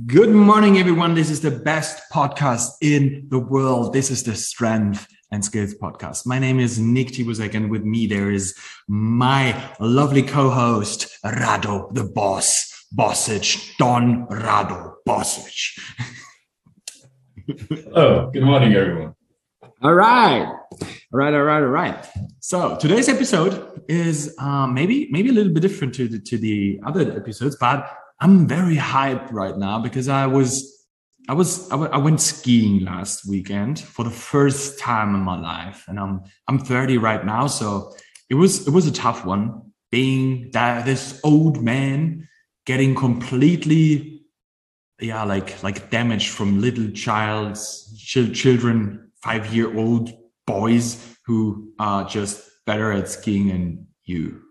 Good morning, everyone. This is the best podcast in the world. This is the Strength and Skills podcast. My name is Nick Tibusek, and with me there is my lovely co-host, Rado, the boss, Bosic, Don Rado Bosic. Oh, good morning, everyone. All right. So today's episode is maybe a little bit different to the other episodes, but I'm very hyped right now because I went skiing last weekend for the first time in my life, and I'm 30 right now, so it was a tough one. Being this old man, getting completely like damaged from little children, 5-year-old boys who are just better at skiing than you.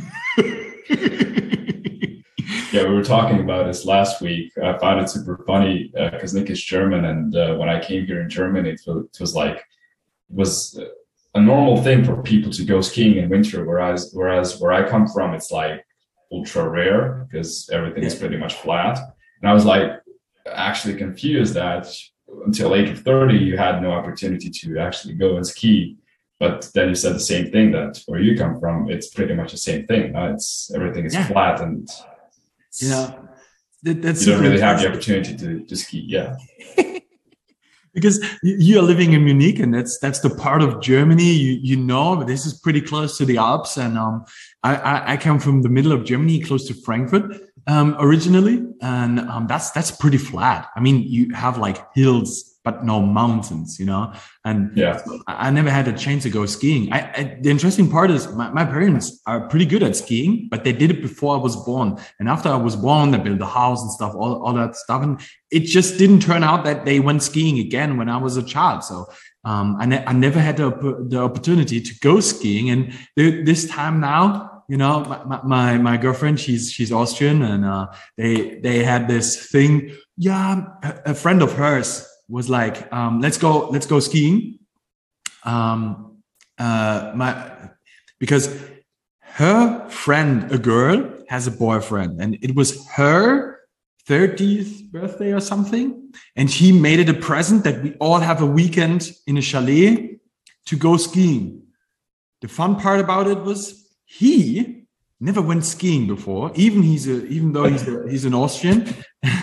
Yeah, we were talking about this last week. I found it super funny because Nick is German, and when I came here in Germany, it was a normal thing for people to go skiing in winter. Whereas where I come from, it's like ultra rare because everything is pretty much flat. And I was like actually confused that until age of 30, you had no opportunity to actually go and ski. But then you said the same thing, that where you come from, it's pretty much the same thing. Everything is flat, and that's you don't really have the opportunity to ski. Yeah. Because you are living in Munich, and that's the part of Germany you know. This is pretty close to the Alps, and I come from the middle of Germany, close to Frankfurt originally, and that's pretty flat. I mean, you have like hills but no mountains, and I never had a chance to go skiing. The interesting part is my parents are pretty good at skiing, but they did it before I was born. And after I was born, they built a house and stuff, all that stuff. And it just didn't turn out that they went skiing again when I was a child. So I never had the opportunity to go skiing. And this time now, my girlfriend, she's Austrian, and they had this thing. Yeah, a friend of hers was like, let's go skiing. Because her friend, a girl, has a boyfriend, and it was her 30th birthday or something. And he made it a present that we all have a weekend in a chalet to go skiing. The fun part about it was he never went skiing before, even though he's an Austrian.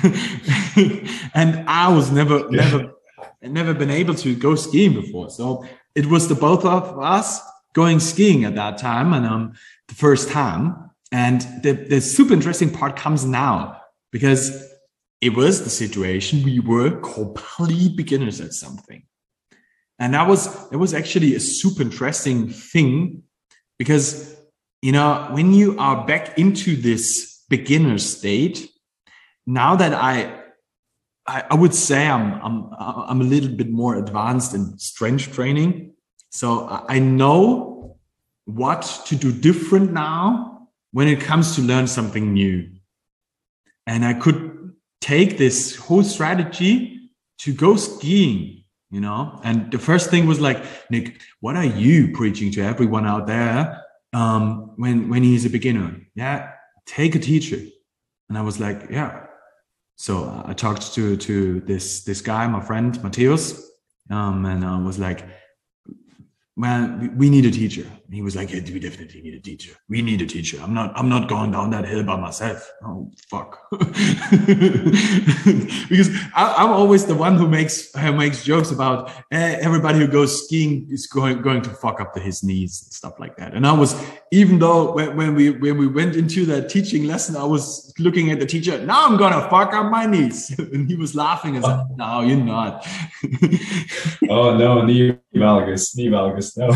And I was never been able to go skiing before. So it was the both of us going skiing at that time, and the first time. And the super interesting part comes now, because it was the situation we were complete beginners at something. And it was actually a super interesting thing, because when you are back into this beginner state, now that I would say I'm a little bit more advanced in strength training, so I know what to do different now when it comes to learn something new, and I could take this whole strategy to go skiing. And the first thing was like, Nick, what are you preaching to everyone out there? When he's a beginner, take a teacher. And I was like, so I talked to this guy, my friend Matthäus, and I was like, man, we need a teacher. And he was like, yeah, we definitely need a teacher. We need a teacher. I'm not going down that hill by myself. Oh, fuck. Because I'm always the one who makes jokes about everybody who goes skiing is going to fuck up his knees and stuff like that. And I was, even though when we went into that teaching lesson, I was looking at the teacher, now I'm going to fuck up my knees. And he was laughing and said, no, you're not. Oh, no, knee valgus, no.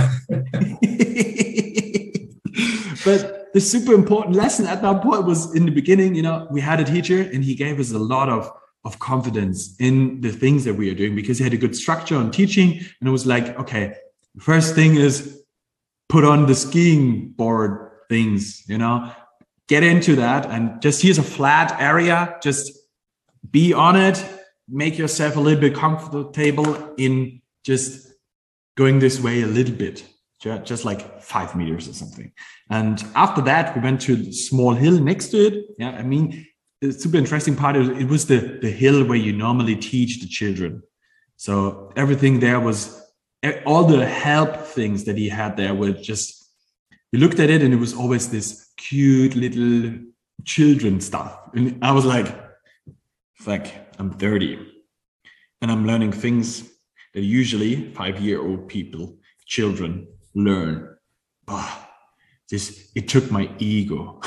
But the super important lesson at that point was in the beginning, we had a teacher, and he gave us a lot of confidence in the things that we are doing, because he had a good structure on teaching. And it was like, okay, the first thing is put on the skiing board things, get into that, and just here's a flat area, just be on it, make yourself a little bit comfortable in just going this way a little bit. Just like 5 meters or something. And after that, we went to the small hill next to it. Yeah, I mean, the super interesting part, it was the hill where you normally teach the children. So everything there was, all the help things that he had there were just, you looked at it and it was always this cute little children stuff. And I was like, fuck, I'm 30 and I'm learning things that usually 5-year-old people, children learn. Oh, it took my ego.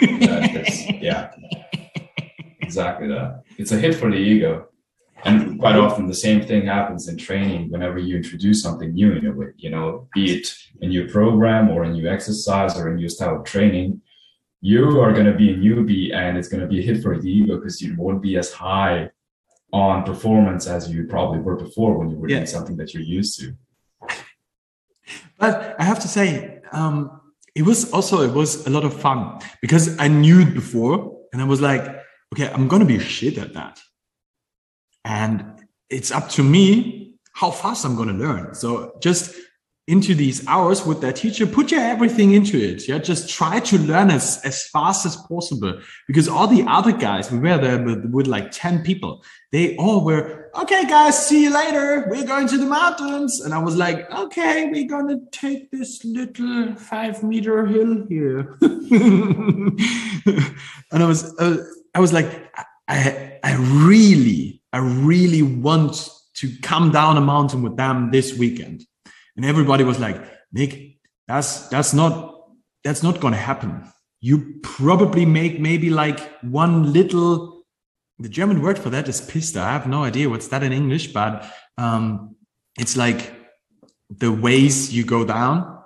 Yeah, exactly that. It's a hit for the ego. And quite often the same thing happens in training whenever you introduce something new in a way, be it a new program or a new exercise or a new style of training. You are going to be a newbie and it's going to be a hit for the ego because you won't be as high on performance as you probably were before when you were doing something that you're used to. But I have to say, it was a lot of fun because I knew it before and I was like, okay, I'm going to be shit at that. And it's up to me how fast I'm going to learn. So just into these hours with that teacher, put your everything into it. Yeah, just try to learn as fast as possible. Because all the other guys, we were there with like 10 people. They all were, okay, guys, see you later. We're going to the mountains. And I was like, okay, we're going to take this little 5-meter hill here. And I was like, I really want to come down a mountain with them this weekend. And everybody was like, Nick, that's not going to happen. You probably make maybe like one little, the German word for that is Piste. I have no idea what's that in English, but it's like the ways you go down,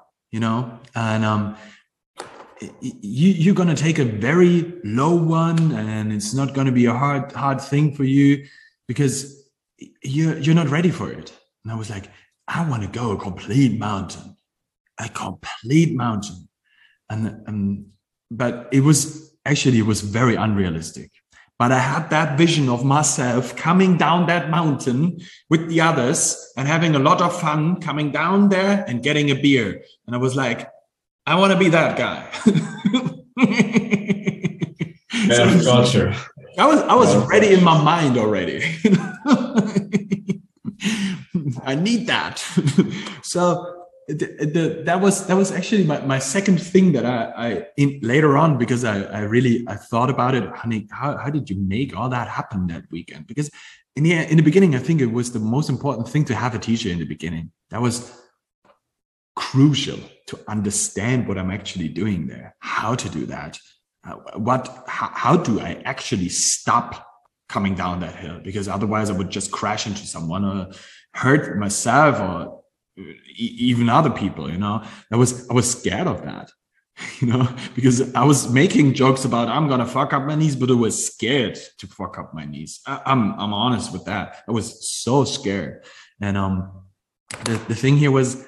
and you're going to take a very low one and it's not going to be a hard thing for you because you're not ready for it. And I was like, I want to go a complete mountain. And but it was very unrealistic. But I had that vision of myself coming down that mountain with the others and having a lot of fun coming down there and getting a beer. And I was like, I want to be that guy. Culture. I was ready in my mind already. I need that. So that was actually my second thing that I later on, because I thought about it. Honey, how did you make all that happen that weekend? Because in the beginning, I think it was the most important thing to have a teacher in the beginning. That was crucial to understand what I'm actually doing there, how to do that, how do I actually stop coming down that hill, because otherwise I would just crash into someone or hurt myself or even other people. I was scared of that, because I was making jokes about I'm gonna fuck up my knees, but I was scared to fuck up my knees. I'm honest with that. I was so scared. And the thing here was,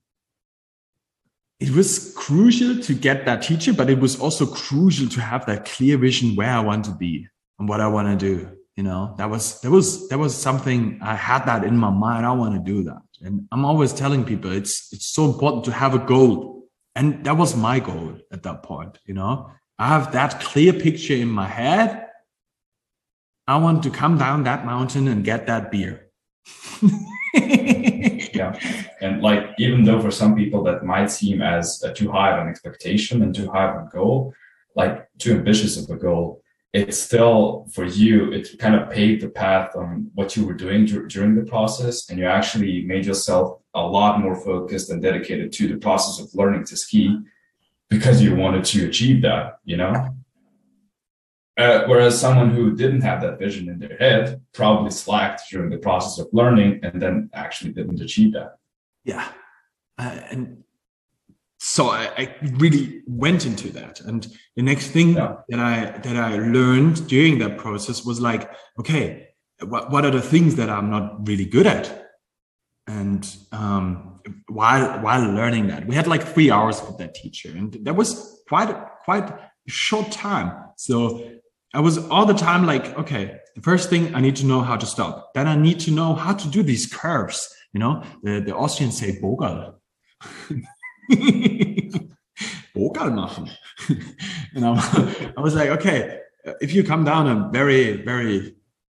it was crucial to get that teacher, but it was also crucial to have that clear vision where I want to be and what I want to do. That was something I had that in my mind. I want to do that. And I'm always telling people it's so important to have a goal. And that was my goal at that point. I have that clear picture in my head. I want to come down that mountain and get that beer. Yeah. And like, even though for some people that might seem as too high of an expectation and too high of a goal, like too ambitious of a goal, it's still, for you, it kind of paved the path on what you were doing during the process. And you actually made yourself a lot more focused and dedicated to the process of learning to ski because you wanted to achieve that, whereas someone who didn't have that vision in their head probably slacked during the process of learning and then actually didn't achieve that. Yeah. And so I really went into that. And the next thing that I learned during that process was like, okay, what are the things that I'm not really good at? And while learning that, we had like 3 hours with that teacher, and that was quite a short time. So I was all the time like, okay, the first thing, I need to know how to stop. Then I need to know how to do these curves. The Austrians say Bogal. Bogal machen. And I was like, okay, if you come down a very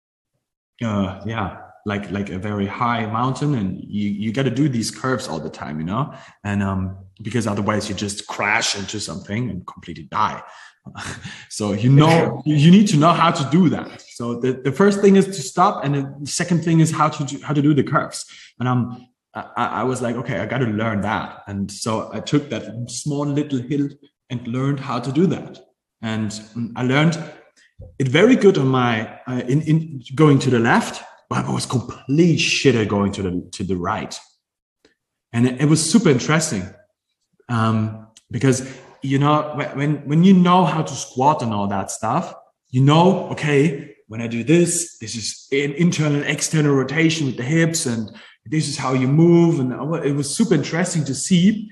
like a very high mountain, and you got to do these curves all the time, you know, and because otherwise you just crash into something and completely die. So you need to know how to do that. So the first thing is to stop, and the second thing is how to do the curves. And I was like, okay, I got to learn that. And so I took that small little hill and learned how to do that. And I learned it very good on my in going to the left, but I was complete shit at going to the right. And it was super interesting because, you know, when you know how to squat and all that stuff, you know, okay, when I do this is an internal, external rotation with the hips, and this is how you move. And it was super interesting to see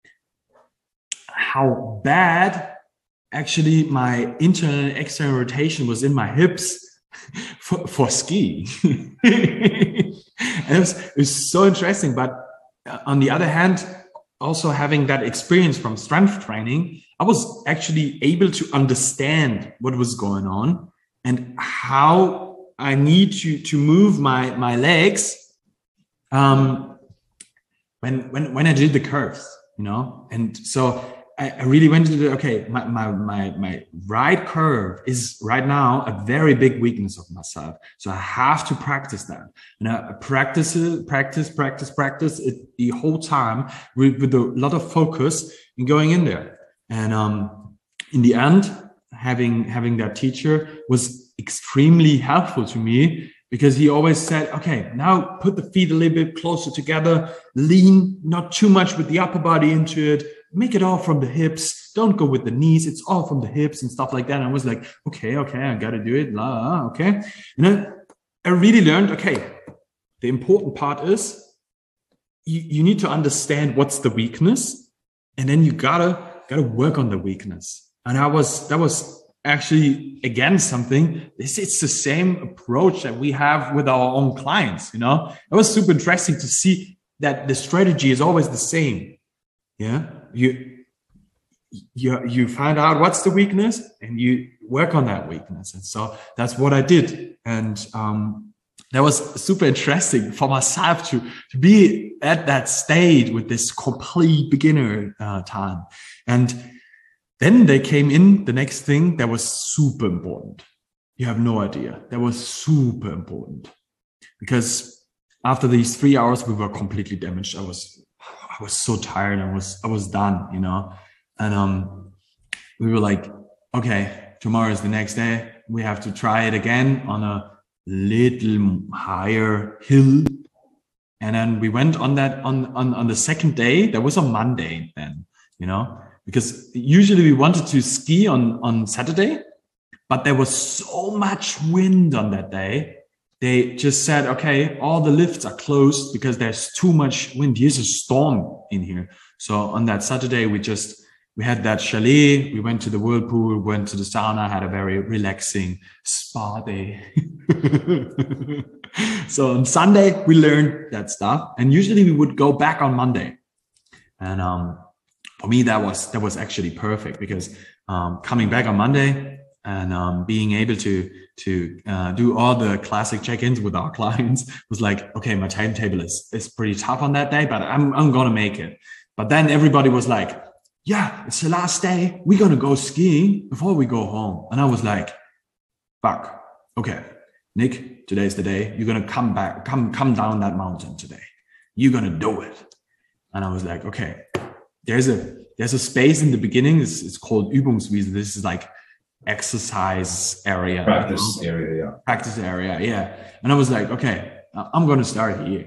how bad actually my internal and external rotation was in my hips for skiing. And it was so interesting. But on the other hand, also having that experience from strength training, I was actually able to understand what was going on and how I need to move my legs when I did the curves, you know. And so I really went to okay, my right curve is right now a very big weakness of myself. So I have to practice that. And I practice it the whole time with a lot of focus in going in there. And in the end, having that teacher was extremely helpful to me, because he always said, okay, now put the feet a little bit closer together, lean not too much with the upper body into it, make it all from the hips, don't go with the knees, it's all from the hips and stuff like that. And I was like, okay, I got to do it, okay. And then I really learned, okay, the important part is you need to understand what's the weakness, and then you gotta work on the weakness. And that was actually, again, something, it's the same approach that we have with our own clients, you know. It was super interesting to see that the strategy is always the same. Yeah, you find out what's the weakness and you work on that weakness. And so that's what I did. And that was super interesting for myself to be at that stage with this complete beginner time. And then they came in, the next thing that was super important. You have no idea. That was super important, because after these 3 hours, we were completely damaged. I was so tired. I was done, you know. And we were like, okay, tomorrow is the next day. We have to try it again on a little higher hill. And then we went on that on the second day. That was on Monday then, you know, because usually we wanted to ski on Saturday, but there was so much wind on that day. They just said, okay, all the lifts are closed because there's too much wind. Here's a storm in here. So on that Saturday, we had that chalet. We went to the whirlpool, went to the sauna, had a very relaxing spa day. So on Sunday, we learned that stuff. And usually we would go back on Monday. And for me, that was actually perfect, because coming back on Monday and being able to do all the classic check-ins with our clients was like, okay, my timetable is pretty tough on that day, but I'm going to make it. But then everybody was like, yeah, it's the last day. We're going to go skiing before we go home. And I was like, fuck. Okay, Nick, today's the day. You're going to come down that mountain today. You're going to do it. And I was like, okay, there's a space in the beginning. It's called Übungswiese. This is like exercise area. Practice area, yeah. Practice area, yeah. And I was like, okay, I'm going to start here.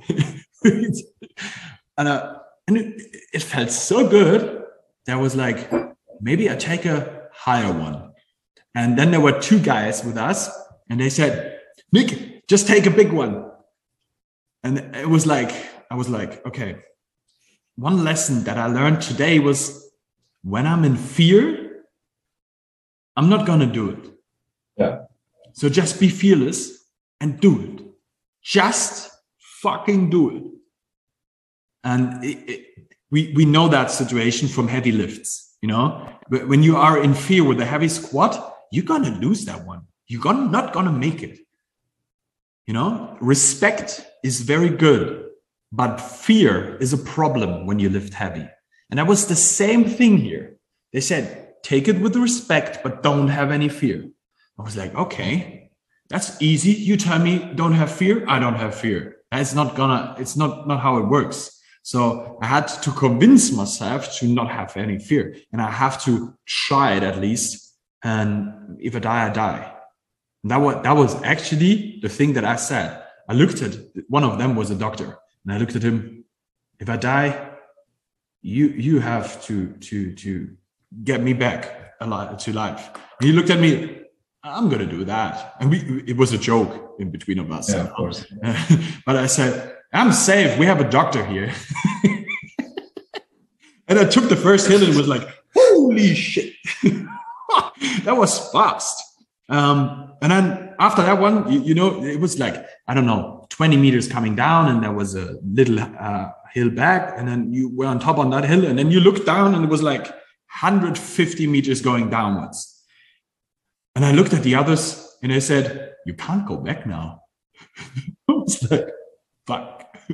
And it felt so good. That was like, maybe I take a higher one. And then there were two guys with us, and they said, Nick, just take a big one. And it was like, I was like, okay. One lesson that I learned today was, when I'm in fear, I'm not going to do it. Yeah. So just be fearless and do it. Just fucking do it. And we know that situation from heavy lifts, you know, when you are in fear with a heavy squat, you're going to lose that one. You're not going to make it. You know, respect is very good, but fear is a problem when you lift heavy. And that was the same thing here. They said, take it with respect, but don't have any fear. I was like, okay, that's easy. You tell me don't have fear. I don't have fear. It's not how it works. So I had to convince myself to not have any fear, and I have to try it at least. And if I die, I die. And that was actually the thing that I said. I looked at one of them was a doctor, and I looked at him. If I die, you have to get me back alive to life. And he looked at me. I'm gonna do that, and it was a joke in between of us. Yeah, of course. But I said, I'm safe. We have a doctor here. And I took the first hill and was like, holy shit. That was fast. And then after that one, you know, it was like, I don't know, 20 meters coming down, and there was a little hill back. And then you were on top on that hill, and then you looked down, and it was like 150 meters going downwards. And I looked at the others, and I said, you can't go back now. I was like, fuck.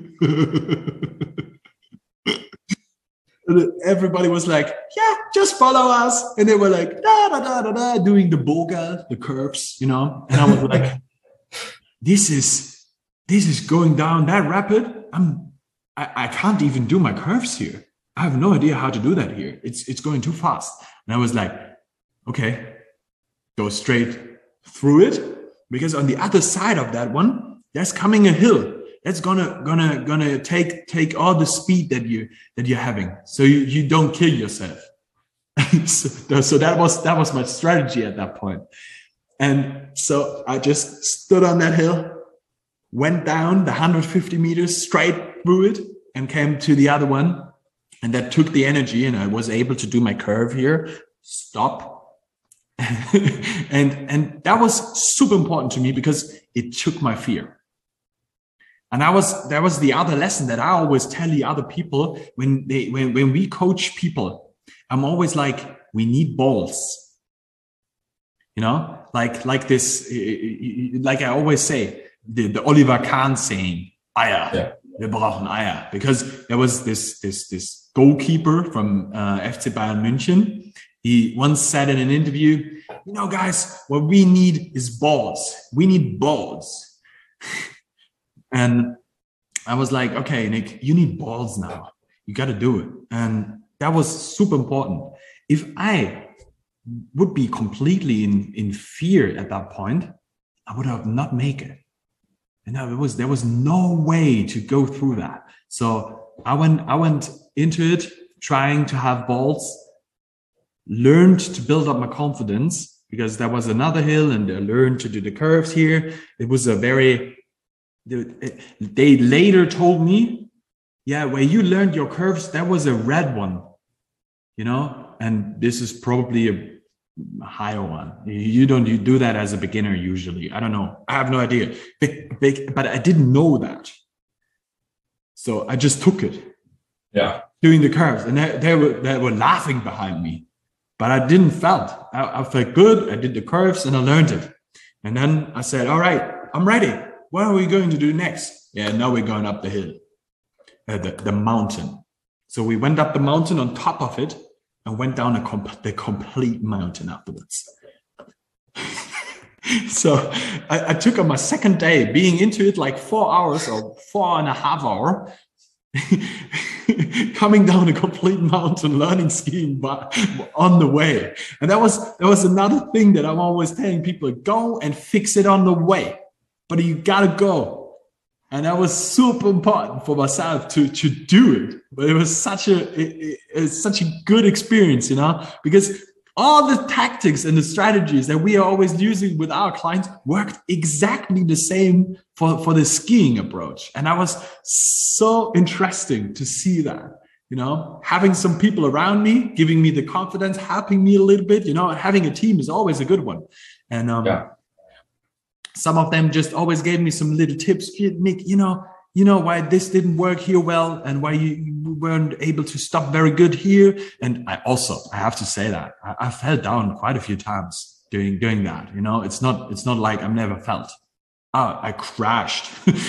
And everybody was like, yeah, just follow us. And they were like, da, da, da, da, da, doing the boga, the curves, you know. And I was like, this is going down that rapid. I can't even do my curves here. I have no idea how to do that here. It's going too fast. And I was like, okay, go straight through it, because on the other side of that one, there's coming a hill that's gonna take all the speed that you're having, so you don't kill yourself. so that was my strategy at that point. And so I just stood on that hill, went down the 150 meters straight through it, and came to the other one, and that took the energy, and I was able to do my curve here, stop. and that was super important to me, because it took my fear. And that was the other lesson that I always tell the other people when we coach people. I'm always like, we need balls, you know, like this, like I always say, the Oliver Kahn saying, Eier, yeah. Wir brauchen Eier, because there was this goalkeeper from FC Bayern München. He once said in an interview, you know, guys, what we need is balls. We need balls. And I was like, okay, Nick, you need balls now. You got to do it. And that was super important. If I would be completely in fear at that point, I would have not made it. And there was no way to go through that. So I went into it trying to have balls, learned to build up my confidence, because there was another hill, and I learned to do the curves here. It was they later told me, yeah, where you learned your curves, that was a red one, you know, and this is probably a higher one. You do that as a beginner usually. I don't know. I have no idea. But I didn't know that. So I just took it. Yeah. Doing the curves, and they were laughing behind me, but I didn't felt. I felt good. I did the curves and I learned it. And then I said, all right, I'm ready. What are we going to do next? Yeah, now we're going up the hill, the mountain. So we went up the mountain on top of it and went down the complete mountain afterwards. So I took on my second day, being into it like 4 hours or 4.5 hours, coming down a complete mountain, learning skiing on the way. And that was another thing that I'm always telling people, go and fix it on the way. But you gotta go. And that was super important for myself to do it. But it was such a good experience, you know, because all the tactics and the strategies that we are always using with our clients worked exactly the same for the skiing approach. And that was so interesting to see that, you know, having some people around me, giving me the confidence, helping me a little bit, you know, having a team is always a good one. And some of them just always gave me some little tips. Nick, you know why this didn't work here well, and why you weren't able to stop very good here. And I have to say that I fell down quite a few times. doing that. It's not like I've never felt. Oh, I crashed.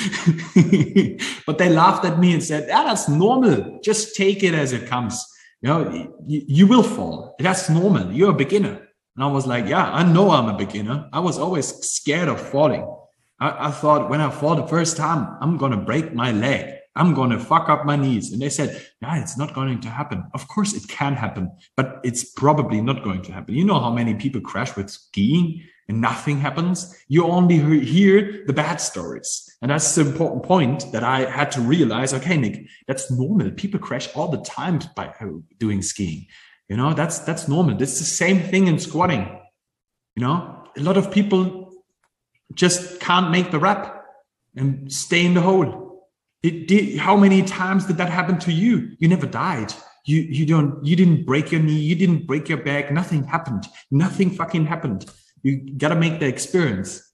But they laughed at me and said, that's normal. Just take it as it comes. You will fall. That's normal. You're a beginner. And I was like, yeah, I know I'm a beginner. I was always scared of falling. I thought when I fall the first time, I'm going to break my leg. I'm going to fuck up my knees. And they said, yeah, it's not going to happen. Of course it can happen, but it's probably not going to happen. You know how many people crash with skiing and nothing happens? You only hear the bad stories. And that's the important point that I had to realize. Okay, Nick, that's normal. People crash all the time by doing skiing. That's normal. It's the same thing in squatting. A lot of people just can't make the rep and stay in the hole. How many times did that happen to you? You never died. You didn't break your knee. You didn't break your back. Nothing happened. Nothing fucking happened. You got to make the experience.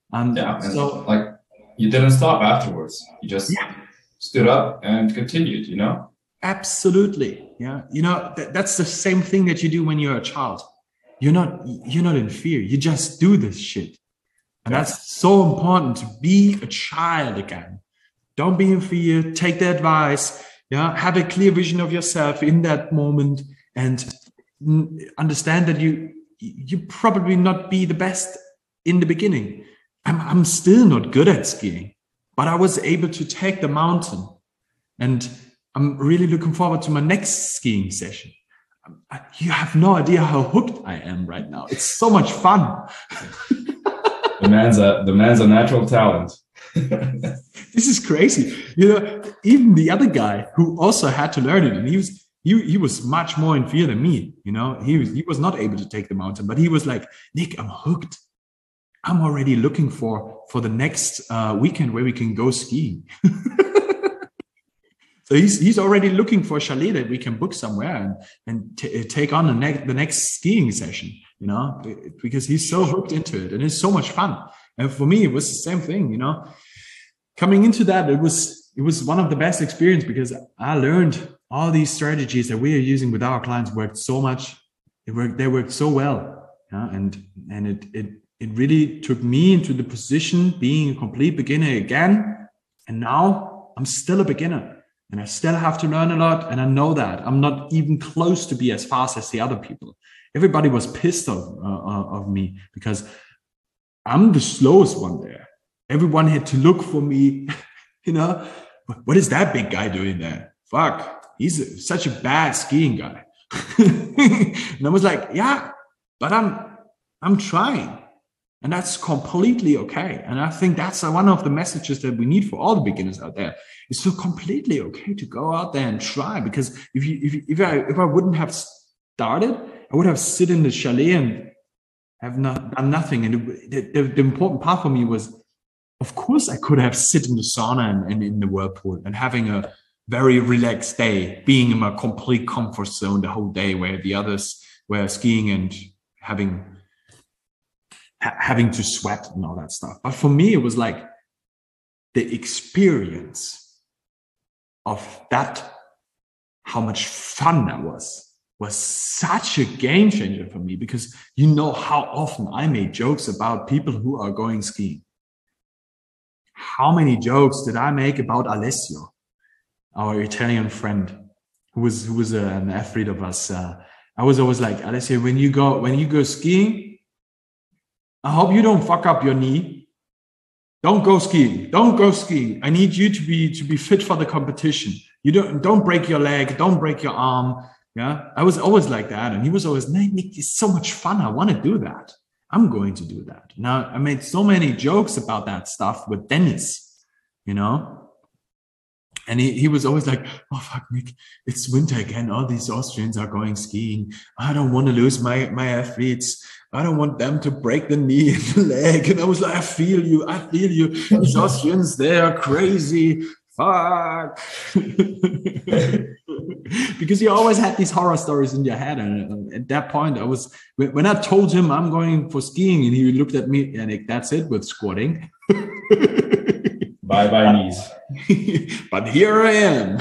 So like you didn't stop afterwards. You just stood up and continued, Absolutely. Yeah. That's the same thing that you do when you're a child. You're not in fear. You just do this shit. And that's so important to be a child again. Don't be in fear. Take the advice. Yeah. Have a clear vision of yourself in that moment and understand that you probably not be the best in the beginning. I'm still not good at skiing, but I was able to take the mountain, and I'm really looking forward to my next skiing session. You have no idea how hooked I am right now. It's so much fun. The man's a natural talent. This is crazy. Even the other guy who also had to learn it, and he was much more in fear than me. He was not able to take the mountain, but he was like, Nick, I'm hooked. I'm already looking for the next weekend where we can go skiing. So he's already looking for a chalet that we can book somewhere and take on the next skiing session, because he's so hooked into it and it's so much fun. And for me, it was the same thing, Coming into that, it was one of the best experience because I learned all these strategies that we are using with our clients worked so much. They worked so well, and it really took me into the position being a complete beginner again. And now I'm still a beginner. And I still have to learn a lot. And I know that I'm not even close to be as fast as the other people. Everybody was pissed of me because I'm the slowest one there. Everyone had to look for me. What is that big guy doing there? Fuck, he's such a bad skiing guy. And I was like, yeah, but I'm trying. And that's completely okay. And I think that's one of the messages that we need for all the beginners out there. It's so completely okay to go out there and try. Because if I wouldn't have started, I would have sit in the chalet and have done nothing. And the important part for me was, of course, I could have sit in the sauna and in the whirlpool and having a very relaxed day, being in my complete comfort zone the whole day, where the others were skiing and having to sweat and all that stuff. But for me, it was like the experience of that, how much fun that was such a game changer for me, because how often I made jokes about people who are going skiing. How many jokes did I make about Alessio, our Italian friend, who was an athlete of us? I was always like, Alessio, when you go skiing, I hope you don't fuck up your knee. Don't go skiing. Don't go skiing. I need you to be fit for the competition. You don't break your leg. Don't break your arm. Yeah, I was always like that, and he was always, Nick, it's so much fun. I want to do that. I'm going to do that. Now, I made so many jokes about that stuff with Dennis, and he was always like, oh, fuck, Nick, it's winter again. All these Austrians are going skiing. I don't want to lose my athletes. I don't want them to break the knee and the leg. And I was like, I feel you. These Austrians, they are crazy. Fuck. Because you always had these horror stories in your head. And at that point, when I told him I'm going for skiing, and he looked at me, and that's it with squatting. Bye knees. But here I am.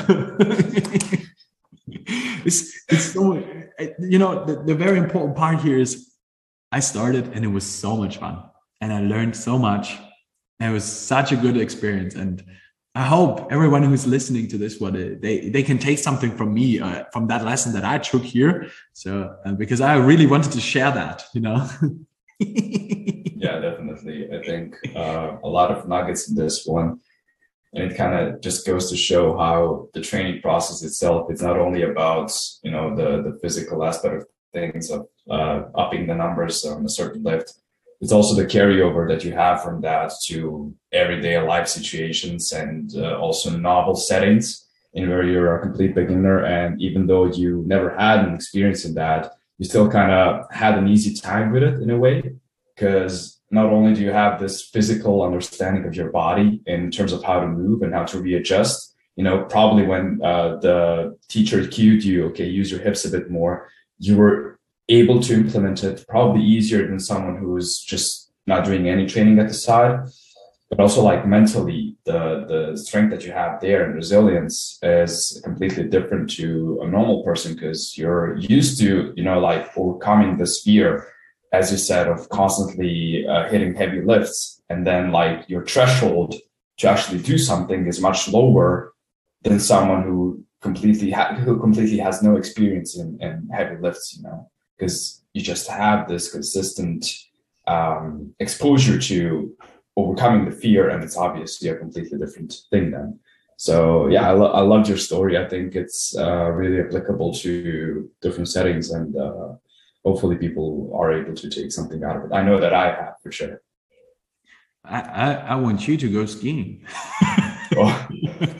It's so, the very important part here is I started and it was so much fun and I learned so much. And it was such a good experience. And I hope everyone who's listening to this, they can take something from me, from that lesson that I took here. So, because I really wanted to share that, you know. Yeah, definitely. I think a lot of nuggets in this one. And it kind of just goes to show how the training process itself, it's not only about, you know, the physical aspect of things, of upping the numbers on a certain lift. It's also the carryover that you have from that to everyday life situations and also novel settings in where you're a complete beginner. And even though you never had an experience in that, you still kind of had an easy time with it in a way, because not only do you have this physical understanding of your body in terms of how to move and how to readjust, you know, probably when the teacher cued you, okay, use your hips a bit more, you were able to implement it probably easier than someone who's just not doing any training at the side. But also like mentally, the strength that you have there and resilience is completely different to a normal person, because you're used to, you know, like overcoming this fear, as you said, of constantly hitting heavy lifts. And then like your threshold to actually do something is much lower than someone who completely has no experience in heavy lifts, you know, because you just have this consistent exposure to overcoming the fear, and it's obviously a completely different thing then. So yeah, I loved your story. I think it's really applicable to different settings, and hopefully people are able to take something out of it. I know that I have, for sure. I want you to go skiing. Oh.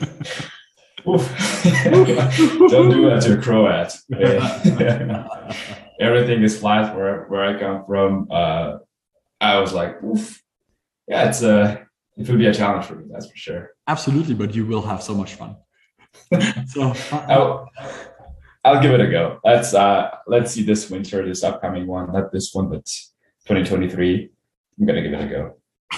Don't do that to a Croat. Everything is flat where I come from. I was like, oof. Yeah, it will be a challenge for me, that's for sure. Absolutely, but you will have so much fun. So I'll give it a go. Let's see this winter, this upcoming one, not this one, but 2023. I'm gonna give it a go.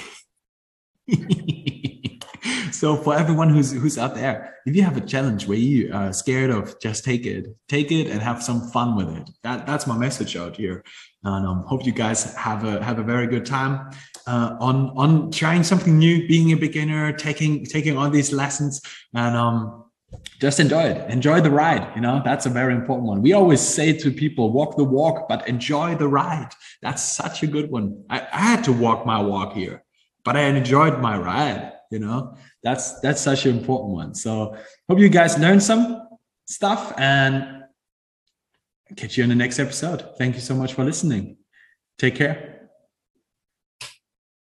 So for everyone who's out there, if you have a challenge where you are scared of, just take it and have some fun with it. That's my message out here. And hope you guys have a very good time on trying something new, being a beginner, taking on these lessons, and just enjoy the ride. You know, that's a very important one. We always say to people, walk the walk, but enjoy the ride. That's such a good one. I had to walk my walk here, but I enjoyed my ride. You know, that's such an important one. So hope you guys learned some stuff, and catch you in the next episode. Thank you so much for listening. Take care.